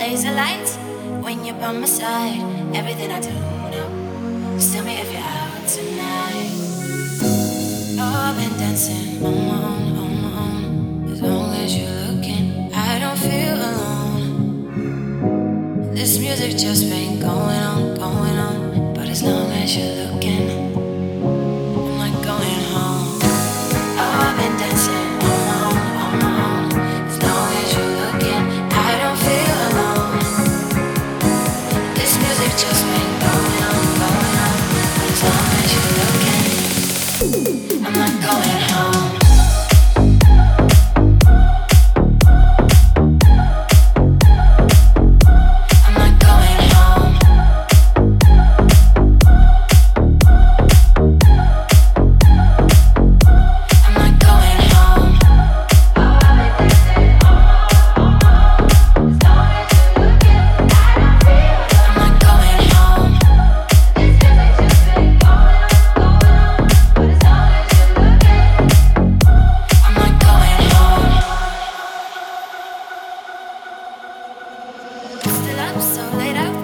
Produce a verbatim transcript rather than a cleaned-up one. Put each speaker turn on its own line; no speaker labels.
laser lights when you're by my side. Everything I do now, just tell me if you're out tonight. Oh, I've been dancing on my own, on my own. As long as you're looking, I don't feel alone. This music just been going on, going on. But as long as you're looking, I'm not going home. Oh, I've been dancing on my own, on my own. As long as you're looking, I don't feel alone. This music just been going on, going on. But as long as you're looking, I'm not going home. Still up so late out.